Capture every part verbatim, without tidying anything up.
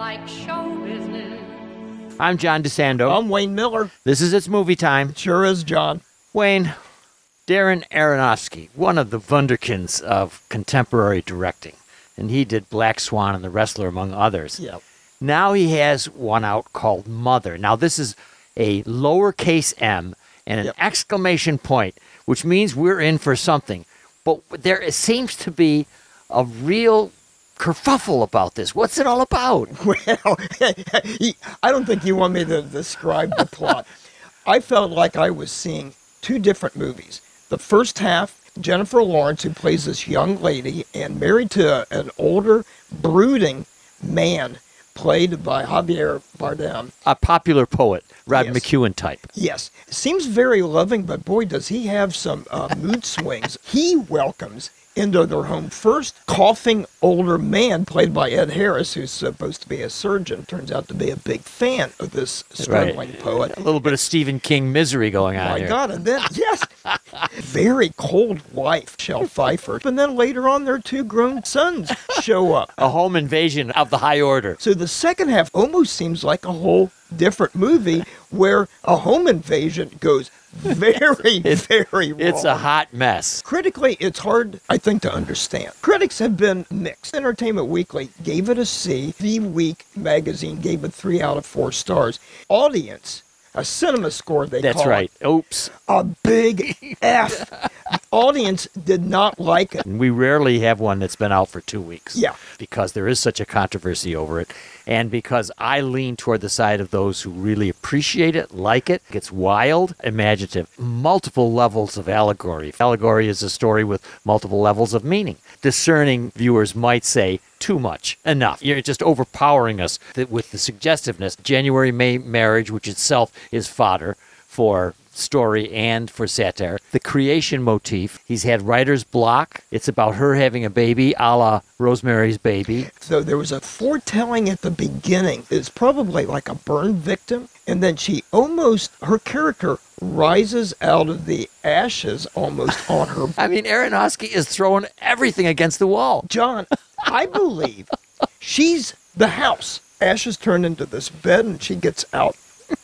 like show business. I'm John DeSando. I'm Wayne Miller. This is It's Movie Time. Sure is, John. Wayne, Darren Aronofsky, one of the wunderkinds of contemporary directing, and he did Black Swan and The Wrestler, among others. Yep. Now he has one out called Mother. Now this is a lowercase m and an Yep. exclamation point, which means we're in for something. But there seems to be a real kerfuffle about this. What's it all about? Well, I don't think you want me to describe the plot. I felt like I was seeing two different movies. The first half, Jennifer Lawrence, who plays this young lady and married to an older, brooding man, played by Javier Bardem. A popular poet, Rod Yes. McEwen type. Yes, seems very loving, but boy, does he have some uh, mood swings. He welcomes into their home first coughing older man played by Ed Harris, who's supposed to be a surgeon, turns out to be a big fan of this struggling poet. A little bit of Stephen King misery going on My here. God, and then, yes, very cold wife, Shel Pfeiffer. And then later on, their two grown sons show up. A home invasion of the high order. So the second half almost seems like a whole different movie where a home invasion goes very, very wrong. It's a hot mess. Critically, it's hard, I think, to understand. Critics have been mixed. Entertainment Weekly gave it a C. The Week magazine gave it three out of four stars. Audience, a cinema score they That's call right. it, Oops. a big F. Audience did not like it. And we rarely have one that's been out for two weeks. Yeah. Because there is such a controversy over it. And because I lean toward the side of those who really appreciate it, like it. It's wild, imaginative, multiple levels of allegory. Allegory is a story with multiple levels of meaning. Discerning viewers might say, too much, enough. You're just overpowering us with the suggestiveness. January May marriage, which itself is fodder for story and for satire. The creation motif. He's had writer's block. It's about her having a baby, a la Rosemary's Baby. So there was a foretelling at the beginning. It's probably like a burn victim. And then she almost, her character rises out of the ashes almost on her. I mean, Aronofsky is throwing everything against the wall. John, I believe she's the house. Ashes turn into this bed and she gets out.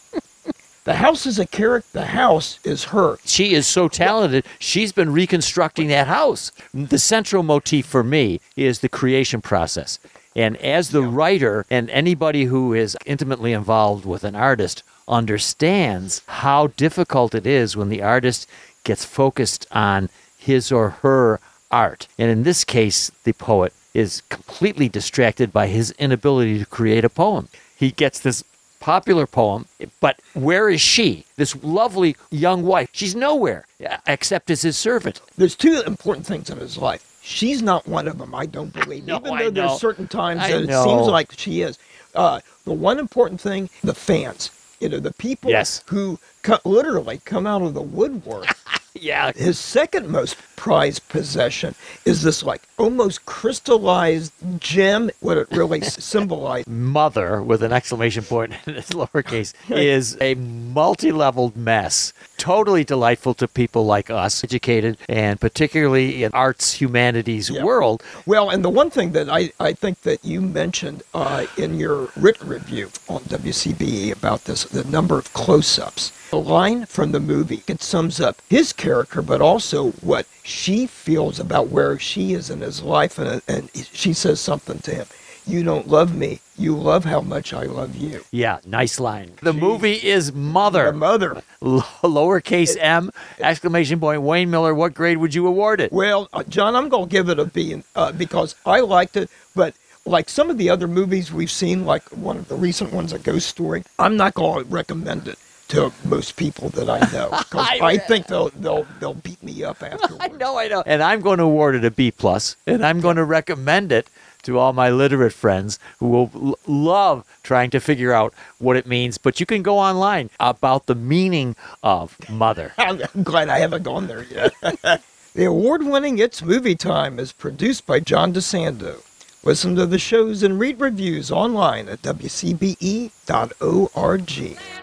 The house is a character. The house is her. She is so talented, she's been reconstructing that house. The central motif for me is the creation process. And as the writer and anybody who is intimately involved with an artist understands how difficult it is when the artist gets focused on his or her art. And in this case, the poet is completely distracted by his inability to create a poem. He gets this popular poem, but where is she? This lovely young wife. She's nowhere except as his servant. There's two important things in his life. She's not one of them, I don't believe. No, Even I though know. there's certain times I that it know. seems like she is. Uh, the one important thing, the fans. You know, the people Yes. who co- literally come out of the woodwork. Yeah. His second most prized possession is this like almost crystallized gem. What it really symbolized. Mother, with an exclamation point in its lowercase, is a multi-leveled mess. Totally delightful to people like us, educated, and particularly in arts, humanities Yeah. world. Well, and the one thing that I, I think that you mentioned uh, in your written review on W C B E about this, the number of close-ups. The line from the movie, it sums up his character, but also what she feels about where she is in his life. And, and she says something to him. You don't love me. You love how much I love you. Yeah, nice line. The movie is Mother. The mother. L- lowercase m, exclamation point. Wayne Miller, what grade would you award it? Well, uh, John, I'm going to give it a B uh, because I liked it, but like some of the other movies we've seen, like one of the recent ones, A Ghost Story, I'm not going to recommend it to most people that I know because I- I think they'll they'll they'll beat me up afterwards. I know, I know. And I'm going to award it a B plus, and I'm going to recommend it to all my literate friends who will l- love trying to figure out what it means. But you can go online about the meaning of mother. I'm, I'm glad I haven't gone there yet. The award-winning It's Movie Time is produced by John DeSando. Listen to the shows and read reviews online at W C B E dot org.